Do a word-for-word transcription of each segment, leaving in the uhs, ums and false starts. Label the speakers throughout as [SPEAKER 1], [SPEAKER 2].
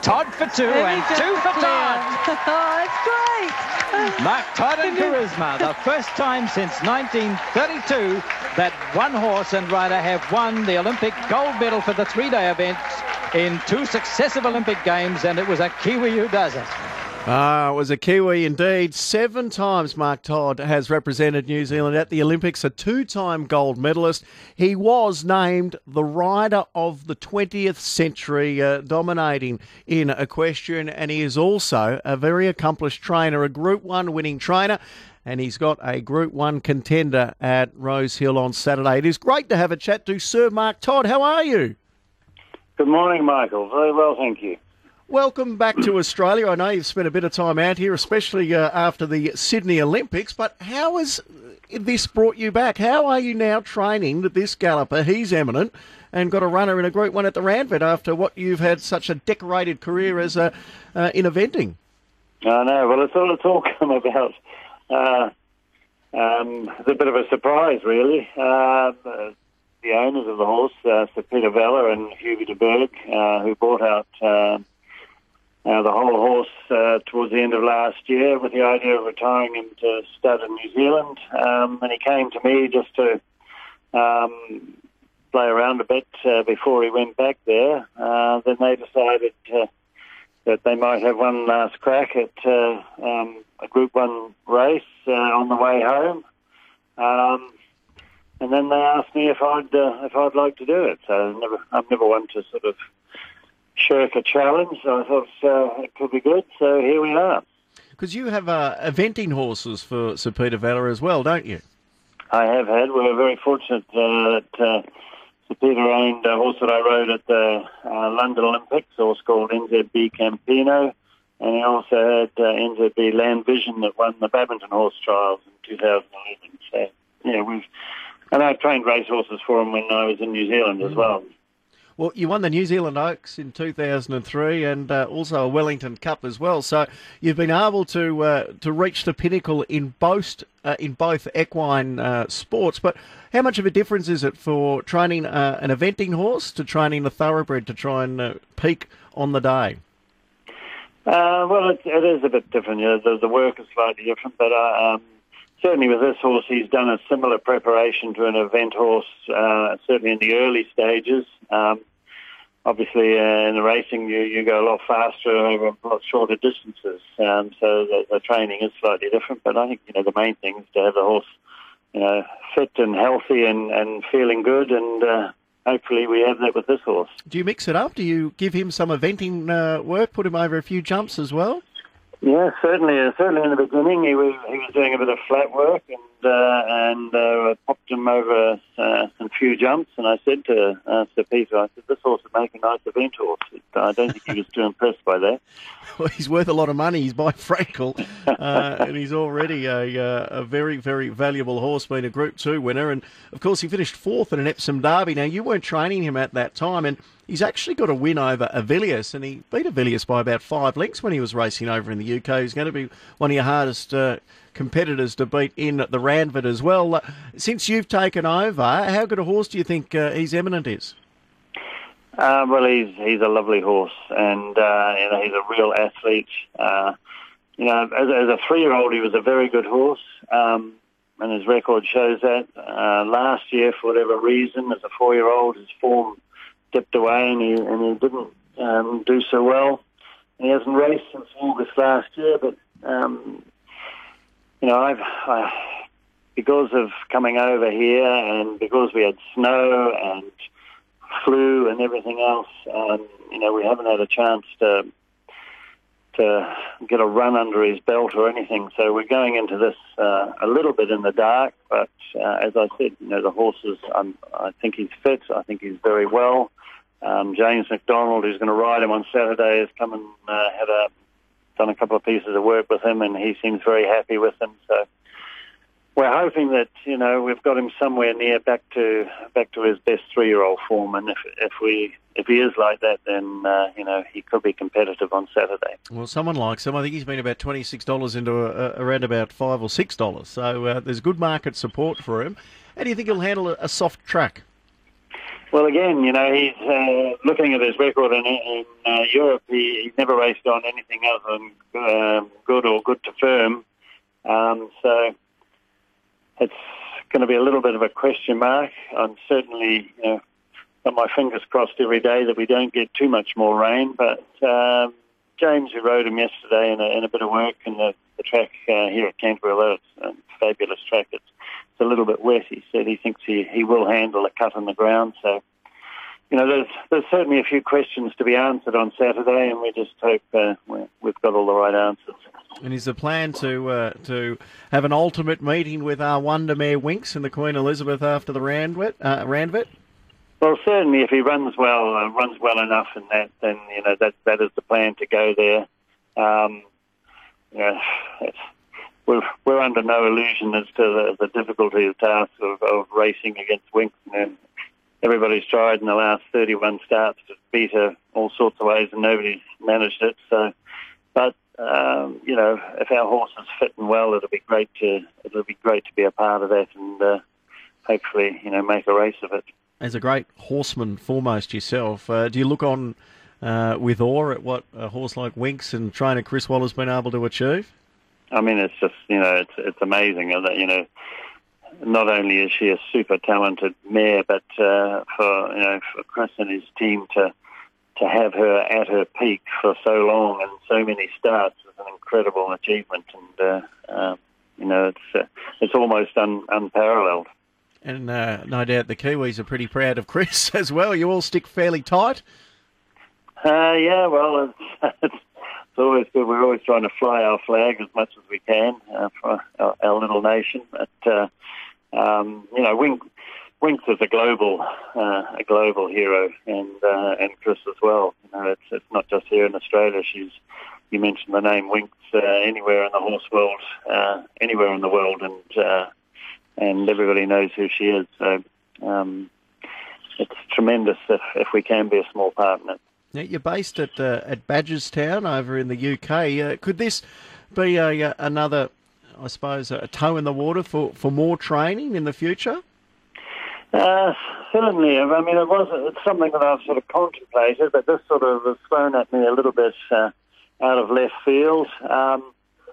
[SPEAKER 1] Todd for two and two for Todd.
[SPEAKER 2] Oh, that's great.
[SPEAKER 1] Mark Todd and Charisma, the first time since nineteen thirty-two that one horse and rider have won the Olympic gold medal for the three-day event in two successive Olympic Games, and it was a Kiwi who does it.
[SPEAKER 3] Ah, it was a Kiwi indeed. Seven times Mark Todd has represented New Zealand at the Olympics, a two-time gold medalist. He was named the rider of the twentieth century, uh, dominating in equestrian, and he is also a very accomplished trainer, a Group one winning trainer, and he's got a Group one contender at Rose Hill on Saturday. It is great to have a chat to Sir Mark Todd. How are you?
[SPEAKER 4] Good morning, Michael. Very well, thank you.
[SPEAKER 3] Welcome back to Australia. I know you've spent a bit of time out here, especially uh, after the Sydney Olympics, but how has this brought you back? How are you now training this galloper? He's eminent and got a runner in a Group one at the Randwick after what you've had such a decorated career as a, uh, in eventing. I
[SPEAKER 4] know. Well, it's all, it's all come about. Uh, um, it's a bit of a surprise, really. Uh, the owners of the horse, uh, Sir Peter Vella and Hugo de Berg, uh, who bought out... Uh, Uh, the whole horse uh, towards the end of last year with the idea of retiring him to stud in New Zealand. Um, and he came to me just to um, play around a bit uh, before he went back there. Uh, then they decided uh, that they might have one last crack at uh, um, a Group one race uh, on the way home. Um, and then they asked me if I'd uh, if I'd like to do it. So never, I'm never one to sort of shirk a challenge, so I thought uh, it could be good, so here we are.
[SPEAKER 3] Because you have uh, eventing horses for Sir Peter Vella as well, don't you?
[SPEAKER 4] I have had. We were very fortunate uh, that uh, Sir Peter owned a horse that I rode at the uh, London Olympics, a horse called N Z B Campino, and he also had uh, N Z B Land Vision that won the Badminton Horse Trials in two thousand eleven. So, yeah, we've... And I trained race horses for him when I was in New Zealand as well.
[SPEAKER 3] Well, you won the New Zealand Oaks in two thousand three and uh, also a Wellington Cup as well. So you've been able to uh, to reach the pinnacle in both uh, in both equine uh, sports. But how much of a difference is it for training uh, an eventing horse to training a thoroughbred to try and uh, peak on the day?
[SPEAKER 4] Uh, well, it, it is a bit different. You know, the, the work is slightly different, but uh, um, certainly with this horse, he's done a similar preparation to an event horse, uh, certainly in the early stages. Um, Obviously, uh, in the racing, you, you go a lot faster over a lot shorter distances, um, so the, the training is slightly different. But I think, you know, the main thing is to have the horse, you know, fit and healthy and, and feeling good, and uh, hopefully we have that with this horse.
[SPEAKER 3] Do you mix it up? Do you give him some eventing uh, work, put him over a few jumps as well?
[SPEAKER 4] Yeah, certainly. Uh, certainly in the beginning, he was he was doing a bit of flat work, and uh, and uh, popped him over uh, some few jumps. And I said to uh, Sir Peter, I said, "This horse would make a nice event horse." I don't think he was too impressed by that.
[SPEAKER 3] Well, he's worth a lot of money. He's by Frankel, uh, and he's already a uh, a very very valuable horse, being a Group two winner. And of course, he finished fourth in an Epsom Derby. Now, you weren't training him at that time, and he's actually got a win over Avilius, and he beat Avilius by about five lengths when he was racing over in the U K. He's going to be one of your hardest uh, competitors to beat in the Randwick as well. Uh, since you've taken over, how good a horse do you think uh, He's Eminent is?
[SPEAKER 4] Uh, well, he's he's a lovely horse, and uh, you know, he's a real athlete. Uh, you know, as, as a three-year-old, he was a very good horse, um, and his record shows that. Uh, last year, for whatever reason, as a four-year-old, his form dipped away, and he and he didn't um, do so well. And he hasn't raced since August last year, but um, you know, I've I, because of coming over here, and because we had snow and flu and everything else, um, you know, we haven't had a chance to to get a run under his belt or anything. So we're going into this uh, a little bit in the dark. But uh, as I said, you know, the horses, um, I think he's fit. I think he's very well. Um, James McDonald, who's going to ride him on Saturday, has come and uh, had a done a couple of pieces of work with him, and he seems very happy with him. So we're hoping that, you know, we've got him somewhere near back to back to his best three-year-old form, and if if we if he is like that, then uh, you know, he could be competitive on Saturday.
[SPEAKER 3] Well, someone likes him. I think he's been about twenty-six dollars into a, a, around about five or six dollars. So uh, there's good market support for him. How do you think he'll handle a, a soft track?
[SPEAKER 4] Well, again, you know, he's uh, looking at his record in, in uh, Europe. He, he's never raced on anything other than uh, good or good to firm. Um, so it's going to be a little bit of a question mark. I'm certainly, you know, got my fingers crossed every day that we don't get too much more rain. But um, James, who rode him yesterday in a, in a bit of work in the, the track uh, here at Canterbury, although it's a fabulous track, it's a little bit wet. He said he thinks he, he will handle a cut on the ground. So, you know, there's there's certainly a few questions to be answered on Saturday, and we just hope uh, we, we've got all the right answers.
[SPEAKER 3] And is the plan to uh, to have an ultimate meeting with our wonder mare Winks and the Queen Elizabeth after the Randwick? Uh, Randwick?
[SPEAKER 4] Well, certainly, if he runs well, uh, runs well enough in that, then you know that that is the plan to go there. Um, you know, it's, We're, we're under no illusion as to the, the difficulty of task of, of racing against Winks. And everybody's tried in the last thirty-one starts to beat her all sorts of ways, and nobody's managed it. So, but um, you know, if our horse is fit and well, it'll be great to it'll be great to be a part of that, and uh, hopefully, you know, make a race of it.
[SPEAKER 3] As a great horseman foremost yourself, uh, do you look on uh, with awe at what a horse like Winks and trainer Chris Waller's been able to achieve?
[SPEAKER 4] I mean, it's just, you know, it's it's amazing that, you know, not only is she a super talented mare, but uh, for, you know, for Chris and his team to to have her at her peak for so long and so many starts is an incredible achievement. And, uh, uh, you know, it's uh, it's almost un, unparalleled.
[SPEAKER 3] And uh, no doubt the Kiwis are pretty proud of Chris as well. You all stick fairly tight?
[SPEAKER 4] Uh, yeah, well, it's... it's It's always good. We're always trying to fly our flag as much as we can uh, for our, our little nation. But uh, um, you know, Wink, Winks is a global, uh, a global hero, and uh, and Chris as well. You know, it's it's not just here in Australia. She's, you mentioned the name Winks, uh, anywhere in the horse world, uh, anywhere in the world, and uh, and everybody knows who she is. So um, it's tremendous if if we can be a small part in it.
[SPEAKER 3] Now, you're based at uh, at Badgerstown over in the U K. Uh, could this be a, uh, another, I suppose, a toe in the water for, for more training in the future?
[SPEAKER 4] Uh, certainly. I mean, it was it's something that I've sort of contemplated, but this sort of was thrown at me a little bit uh, out of left field. Um,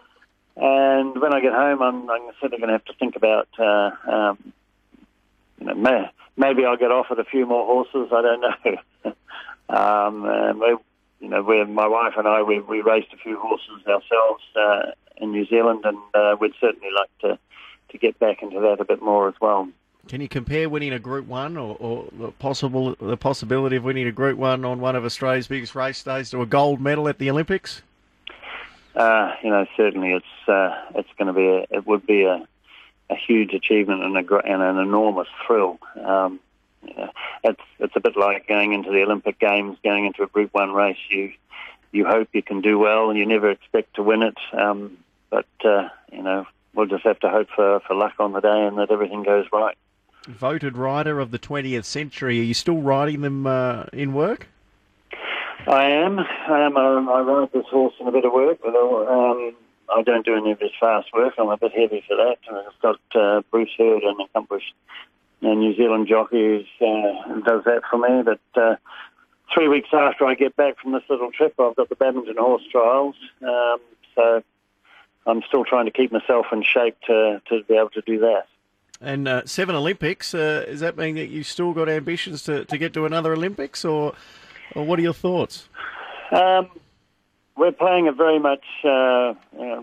[SPEAKER 4] and when I get home, I'm, I'm certainly going to have to think about, uh, um, you know, may, maybe I'll get offered a few more horses. I don't know. Um, and we, you know, we, my wife and I, we, we raced a few horses ourselves uh, in New Zealand, and uh, we'd certainly like to, to get back into that a bit more as well.
[SPEAKER 3] Can you compare winning a Group One, or, or the possible the possibility of winning a Group One on one of Australia's biggest race days, to a gold medal at the Olympics?
[SPEAKER 4] Uh, you know, certainly it's uh, it's going to be a, it would be a, a huge achievement and, a, and an enormous thrill. Um, Yeah, it's it's a bit like going into the Olympic Games, going into a Group One race. You you hope you can do well, and you never expect to win it. Um, but uh, you know, we'll just have to hope for, for luck on the day and that everything goes right.
[SPEAKER 3] Voted rider of the twentieth century. Are you still riding them uh, in work?
[SPEAKER 4] I am. I am. I, I ride this horse in a bit of work, but um, I don't do any of his fast work. I'm a bit heavy for that. I've got uh, Bruce Hurd, an accomplished a New Zealand jockey who uh, does that for me. But uh, three weeks after I get back from this little trip, I've got the Badminton Horse Trials. Um, so I'm still trying to keep myself in shape to, to be able to do that.
[SPEAKER 3] And uh, seven Olympics, uh, does that mean that you've still got ambitions to, to get to another Olympics, or, or what are your thoughts?
[SPEAKER 4] Um, we're playing it very much uh, you know,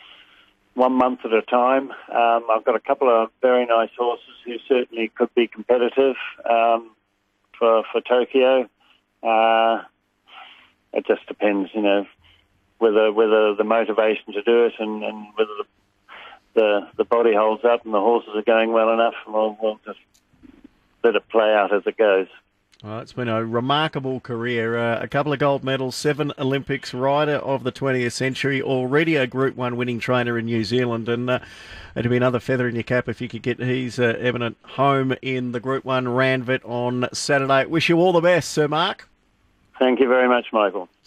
[SPEAKER 4] one month at a time. Um, I've got a couple of very nice horses who certainly could be competitive um, for for Tokyo. Uh, it just depends, you know, whether whether the motivation to do it and, and whether the, the the body holds up and the horses are going well enough. We'll, we'll just let it play out as it goes.
[SPEAKER 3] Well, it's been a remarkable career. Uh, a couple of gold medals, seven Olympics, rider of the twentieth century, already a Group One winning trainer in New Zealand, and uh, it'd be another feather in your cap if you could get his uh, eminent home in the Group One Randwick on Saturday. Wish you all the best, Sir Mark.
[SPEAKER 4] Thank you very much, Michael.